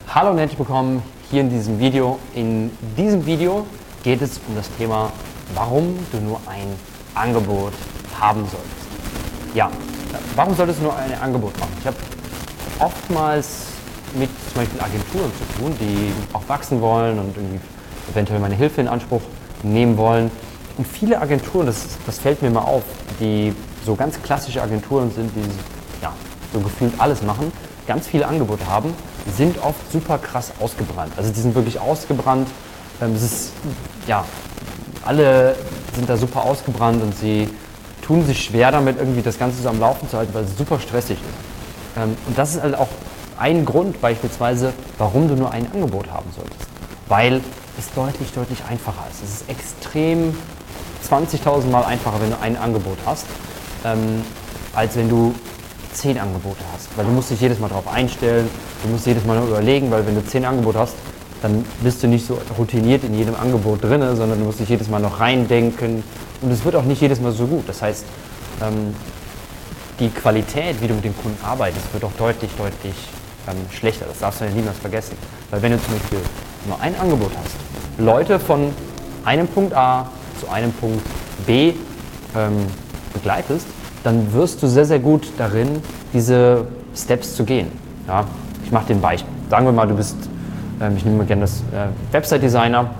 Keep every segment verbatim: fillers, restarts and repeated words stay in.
Hallo und herzlich willkommen hier in diesem Video. In diesem Video geht es um das Thema, warum du nur ein Angebot haben solltest. Ja, warum solltest du nur ein Angebot machen? Ich habe oftmals mit zum Beispiel Agenturen zu tun, die auch wachsen wollen und irgendwie eventuell meine Hilfe in Anspruch nehmen wollen. Und viele Agenturen, das, das fällt mir mal auf, die so ganz klassische Agenturen sind, die ja, so gefühlt alles machen, ganz viele Angebote haben, sind oft super krass ausgebrannt. Also die sind wirklich ausgebrannt. Es ist, ja, alle sind da super ausgebrannt und sie tun sich schwer damit, irgendwie das Ganze so am Laufen zu halten, weil es super stressig ist. Und das ist halt auch ein Grund beispielsweise, warum du nur ein Angebot haben solltest. Weil es deutlich, deutlich einfacher ist. Es ist extrem zwanzigtausend Mal einfacher, wenn du ein Angebot hast, ähm, als wenn du zehn Angebote hast. Weil du musst dich jedes Mal darauf einstellen, du musst jedes Mal nur überlegen, weil wenn du zehn Angebote hast, dann bist du nicht so routiniert in jedem Angebot drin, sondern du musst dich jedes Mal noch reindenken und es wird auch nicht jedes Mal so gut. Das heißt, ähm, die Qualität, wie du mit dem Kunden arbeitest, wird auch deutlich, deutlich ähm, schlechter. Das darfst du ja niemals vergessen. Weil wenn du zum Beispiel nur ein Angebot hast, Leute von einem Punkt A zu einem Punkt B ähm, begleitest, dann wirst du sehr, sehr gut darin, diese Steps zu gehen. Ja? Ich mache dir ein Beispiel. Sagen wir mal, du bist, ähm, ich nehme mal gerne das äh, Website-Designer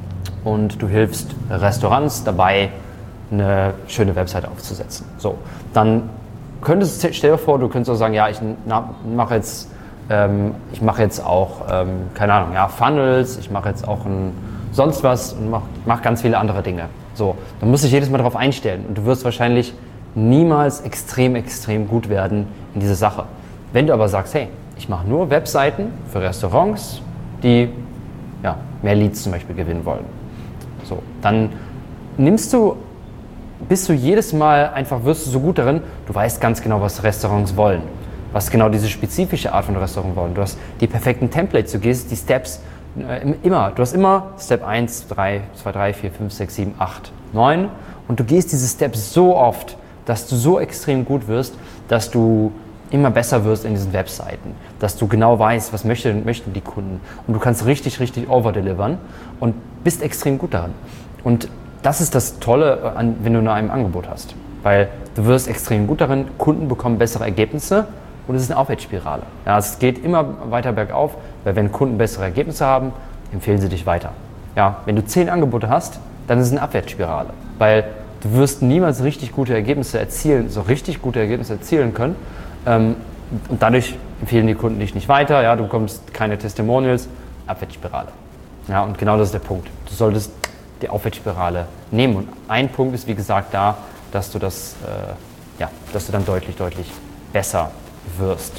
und du hilfst Restaurants dabei, eine schöne Website aufzusetzen. So, dann könntest du, stell dir vor, du könntest auch sagen, ja, ich mache jetzt, ähm, ich mache jetzt auch, ähm, keine Ahnung, ja, Funnels, ich mache jetzt auch ein sonst was und mache mach ganz viele andere Dinge. So, dann musst du dich jedes Mal darauf einstellen und du wirst wahrscheinlich niemals extrem, extrem gut werden in dieser Sache. Wenn du aber sagst, hey, ich mache nur Webseiten für Restaurants, die ja, mehr Leads zum Beispiel gewinnen wollen. So, dann nimmst du, bist du jedes Mal einfach, wirst du so gut darin, du weißt ganz genau, was Restaurants wollen, was genau diese spezifische Art von Restaurant wollen. Du hast die perfekten Templates, du gehst die Steps äh, immer, du hast immer Step eins, drei, zwei, drei, vier, fünf, sechs, sieben, acht, neun und du gehst diese Steps so oft, dass du so extrem gut wirst, dass du immer besser wirst in diesen Webseiten, dass du genau weißt, was möchten, möchten die Kunden und du kannst richtig, richtig overdelivern und bist extrem gut daran. Und das ist das Tolle, an, wenn du nur ein Angebot hast, weil du wirst extrem gut darin, Kunden bekommen bessere Ergebnisse und es ist eine Aufwärtsspirale. Ja, es geht immer weiter bergauf, weil wenn Kunden bessere Ergebnisse haben, empfehlen sie dich weiter. Ja, wenn du zehn Angebote hast, dann ist es eine Abwärtsspirale, weil du wirst niemals richtig gute Ergebnisse erzielen, so richtig gute Ergebnisse erzielen können. Ähm, und dadurch empfehlen die Kunden dich nicht weiter. Ja, du bekommst keine Testimonials. Abwärtsspirale. Ja, und genau das ist der Punkt. Du solltest die Aufwärtsspirale nehmen. Und ein Punkt ist, wie gesagt, da, dass du das, äh, ja, dass du dann deutlich, deutlich besser wirst.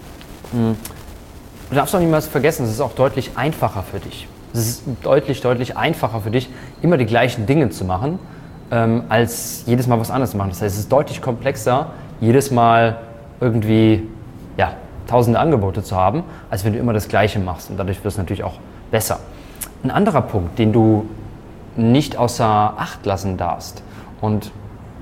Hm. Du darfst auch niemals vergessen, es ist auch deutlich einfacher für dich. Es ist deutlich, deutlich einfacher für dich, immer die gleichen Dinge zu machen, Ähm, als jedes Mal was anderes zu machen. Das heißt, es ist deutlich komplexer, jedes Mal irgendwie ja, tausende Angebote zu haben, als wenn du immer das Gleiche machst. Und dadurch wirst du natürlich auch besser. Ein anderer Punkt, den du nicht außer Acht lassen darfst. Und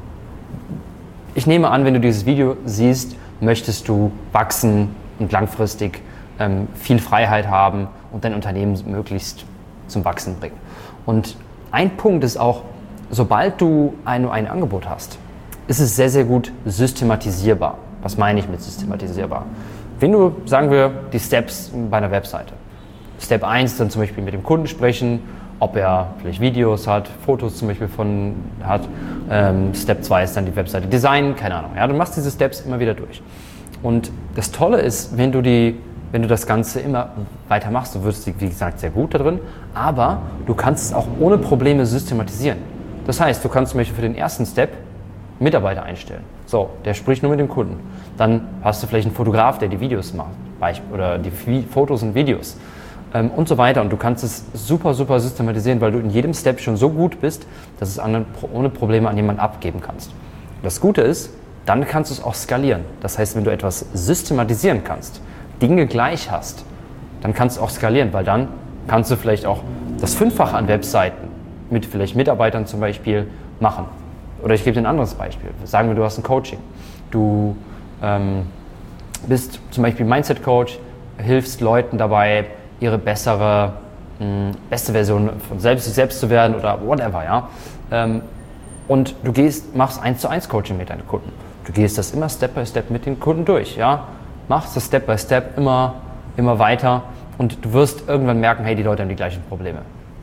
ich nehme an, wenn du dieses Video siehst, möchtest du wachsen und langfristig ähm, viel Freiheit haben und dein Unternehmen möglichst zum Wachsen bringen. Und ein Punkt ist auch, sobald du ein, ein Angebot hast, ist es sehr, sehr gut systematisierbar. Was meine ich mit systematisierbar? Wenn du, sagen wir, die Steps bei einer Webseite. Step eins dann zum Beispiel mit dem Kunden sprechen, ob er vielleicht Videos hat, Fotos zum Beispiel von hat. Ähm, Step zwei ist dann die Webseite designen, keine Ahnung. Ja, du machst diese Steps immer wieder durch. Und das Tolle ist, wenn du, die, wenn du das Ganze immer weiter machst, du wirst, wie gesagt, sehr gut da drin, aber du kannst es auch ohne Probleme systematisieren. Das heißt, du kannst zum Beispiel für den ersten Step Mitarbeiter einstellen. So, der spricht nur mit dem Kunden. Dann hast du vielleicht einen Fotograf, der die Videos macht, oder die Fotos und Videos ähm, und so weiter. Und du kannst es super, super systematisieren, weil du in jedem Step schon so gut bist, dass du es ohne Probleme an jemanden abgeben kannst. Das Gute ist, dann kannst du es auch skalieren. Das heißt, wenn du etwas systematisieren kannst, Dinge gleich hast, dann kannst du auch skalieren, weil dann kannst du vielleicht auch das Fünffache an Webseiten mit vielleicht Mitarbeitern zum Beispiel machen. Oder ich gebe dir ein anderes Beispiel. Sagen wir, du hast ein Coaching. Du ähm, bist zum Beispiel Mindset-Coach, hilfst Leuten dabei, ihre bessere, mh, beste Version von selbst, sich selbst zu werden oder whatever, ja. Ähm, und du gehst, machst eins zu eins Coaching mit deinen Kunden. Du gehst das immer Step by Step mit den Kunden durch, ja. Machst das Step by Step immer, immer weiter und du wirst irgendwann merken, hey, die Leute haben die gleichen Probleme.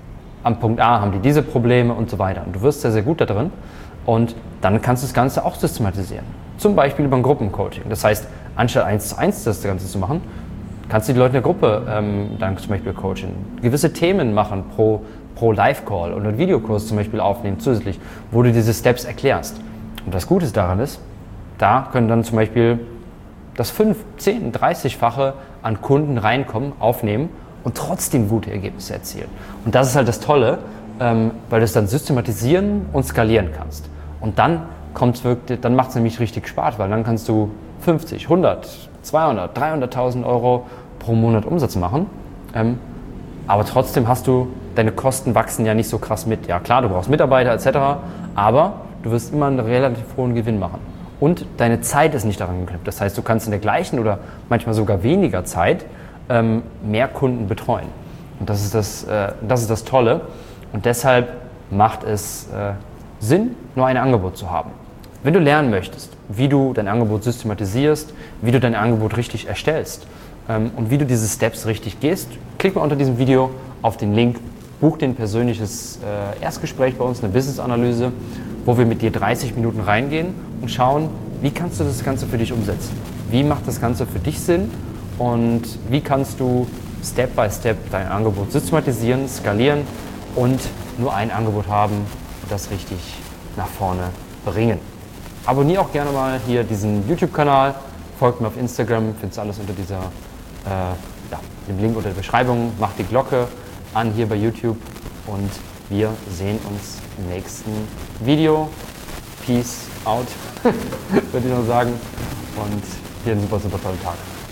Am Punkt A haben die diese Probleme und so weiter. Und du wirst sehr, sehr gut da drin und dann kannst du das Ganze auch systematisieren. Zum Beispiel über ein Gruppencoaching. Das heißt, anstatt eins zu eins das Ganze zu machen, kannst du die Leute in der Gruppe ähm, dann zum Beispiel coachen. Gewisse Themen machen pro, pro Live-Call oder einen Videokurs zum Beispiel aufnehmen zusätzlich, wo du diese Steps erklärst. Und das Gute daran ist, da können dann zum Beispiel das fünf, zehn, dreißig-fache an Kunden reinkommen, aufnehmen und trotzdem gute Ergebnisse erzielen. Und das ist halt das Tolle, ähm, weil du es dann systematisieren und skalieren kannst. Und dann kommt's wirklich, dann macht es nämlich richtig Spaß, weil dann kannst du fünfzig, hundert, zweihundert, dreihunderttausend Euro pro Monat Umsatz machen. Ähm, aber trotzdem hast du, deine Kosten wachsen ja nicht so krass mit. Ja klar, du brauchst Mitarbeiter et cetera, aber du wirst immer einen relativ hohen Gewinn machen. Und deine Zeit ist nicht daran geknüpft. Das heißt, du kannst in der gleichen oder manchmal sogar weniger Zeit ähm, mehr Kunden betreuen. Und das ist das, äh, das ist das Tolle. Und deshalb macht es äh, Sinn, nur ein Angebot zu haben. Wenn du lernen möchtest, wie du dein Angebot systematisierst, wie du dein Angebot richtig erstellst ähm, und wie du diese Steps richtig gehst, klick mal unter diesem Video auf den Link, buch dir ein persönliches äh, Erstgespräch bei uns, eine Business-Analyse, wo wir mit dir dreißig Minuten reingehen und schauen, wie kannst du das Ganze für dich umsetzen? Wie macht das Ganze für dich Sinn? Und wie kannst du Step by Step dein Angebot systematisieren, skalieren und nur ein Angebot haben, das richtig nach vorne bringen? Abonniere auch gerne mal hier diesen YouTube-Kanal, folgt mir auf Instagram, findest alles unter dieser, äh, ja, dem Link unter der Beschreibung, mach die Glocke an hier bei YouTube und wir sehen uns im nächsten Video. Peace out, würde ich noch sagen. Und hier einen super, super tollen Tag.